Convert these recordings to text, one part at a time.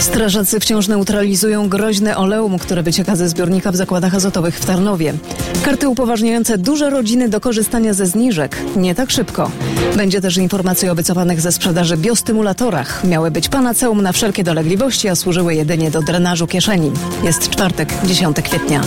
Strażacy wciąż neutralizują groźne oleum, które wycieka ze zbiornika w zakładach azotowych w Tarnowie. Karty upoważniające duże rodziny do korzystania ze zniżek. Nie tak szybko. Będzie też informacja o wycofanych ze sprzedaży biostymulatorach. Miały być panaceum na wszelkie dolegliwości, a służyły jedynie do drenażu kieszeni. Jest czwartek, 10 kwietnia.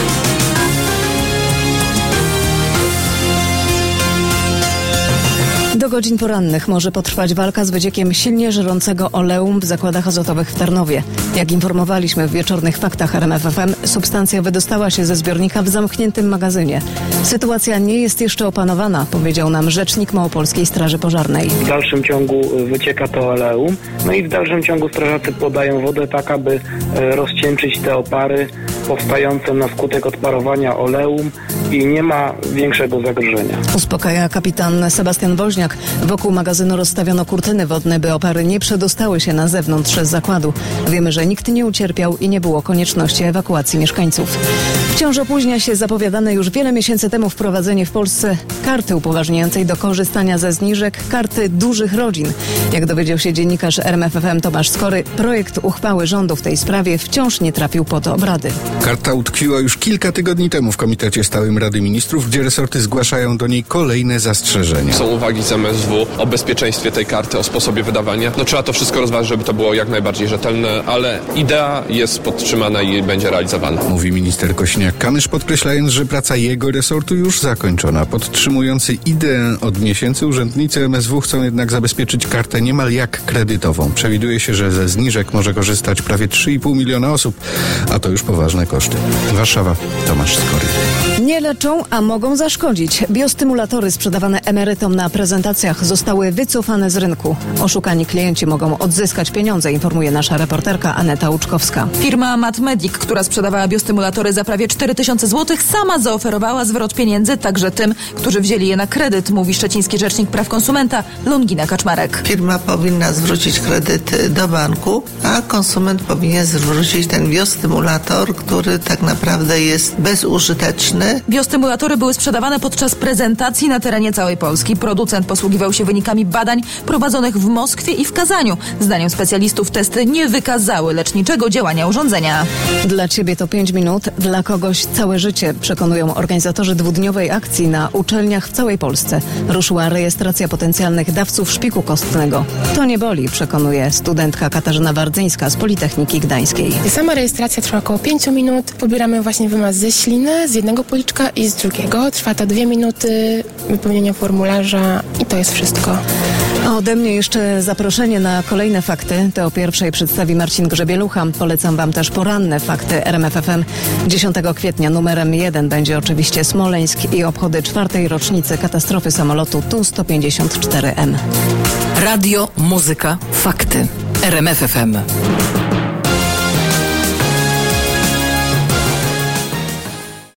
Do godzin porannych może potrwać walka z wyciekiem silnie żrącego oleum w zakładach azotowych w Tarnowie. Jak informowaliśmy w wieczornych faktach RMF FM, substancja wydostała się ze zbiornika w zamkniętym magazynie. Sytuacja nie jest jeszcze opanowana, powiedział nam rzecznik Małopolskiej Straży Pożarnej. W dalszym ciągu wycieka to oleum, no i w dalszym ciągu strażacy podają wodę tak, aby rozcieńczyć te opary powstające na skutek odparowania oleum i nie ma większego zagrożenia. Uspokaja kapitan Sebastian Woźniak. Wokół magazynu rozstawiono kurtyny wodne, by opary nie przedostały się na zewnątrz zakładu. Wiemy, że nikt nie ucierpiał i nie było konieczności ewakuacji mieszkańców. Wciąż opóźnia się zapowiadane już wiele miesięcy temu wprowadzenie w Polsce karty upoważniającej do korzystania ze zniżek, karty dużych rodzin. Jak dowiedział się dziennikarz RMF FM Tomasz Skory, projekt uchwały rządu w tej sprawie wciąż nie trafił pod obrady. Karta utkwiła już kilka tygodni temu w Komitecie Stałym Rady Ministrów, gdzie resorty zgłaszają do niej kolejne zastrzeżenia. Są uwagi z MSW o bezpieczeństwie tej karty, o sposobie wydawania. Trzeba to wszystko rozważyć, żeby to było jak najbardziej rzetelne, ale idea jest podtrzymana i będzie realizowana. Mówi minister Kosiniak-Kamysz, podkreślając, że praca jego resortu już zakończona. Podtrzymujący ideę od miesięcy urzędnicy MSW chcą jednak zabezpieczyć kartę niemal jak kredytową. Przewiduje się, że ze zniżek może korzystać prawie 3,5 miliona osób, a to już poważne koszty. Warszawa, Tomasz Skory. Nie leczą, a mogą zaszkodzić. Biostymulatory sprzedawane emerytom na prezentacjach zostały wycofane z rynku. Oszukani klienci mogą odzyskać pieniądze, informuje nasza reporterka Aneta Łuczkowska. Firma Matmedic, która sprzedawała biostymulatory za prawie 4000 zł, sama zaoferowała zwrot pieniędzy także tym, którzy wzięli je na kredyt, mówi szczeciński rzecznik praw konsumenta Longina Kaczmarek. Firma powinna zwrócić kredyt do banku, a konsument powinien zwrócić ten biostymulator, który tak naprawdę jest bezużyteczny. Biostymulatory były sprzedawane podczas prezentacji na terenie całej Polski. Producent posługiwał się wynikami badań prowadzonych w Moskwie i w Kazaniu. Zdaniem specjalistów testy nie wykazały leczniczego działania urządzenia. Dla ciebie to 5 minut, dla kogoś całe życie, przekonują organizatorzy dwudniowej akcji na uczelniach w całej Polsce. Ruszyła rejestracja potencjalnych dawców szpiku kostnego. To nie boli, przekonuje studentka Katarzyna Wardzyńska z Politechniki Gdańskiej. Sama rejestracja trwa około 5 minut. Pobieramy właśnie wymaz ze śliny, z jednego policzka i z drugiego. Trwa to 2 minuty, wypełnienia formularza i to jest wszystko. A ode mnie jeszcze zaproszenie na kolejne fakty. Te o pierwszej przedstawi Marcin Grzebielucha. Polecam wam też poranne fakty RMF FM. 10 kwietnia numerem 1 będzie oczywiście Smoleńsk i obchody 4. rocznicy katastrofy samolotu Tu-154M. Radio, muzyka, fakty. RMF FM.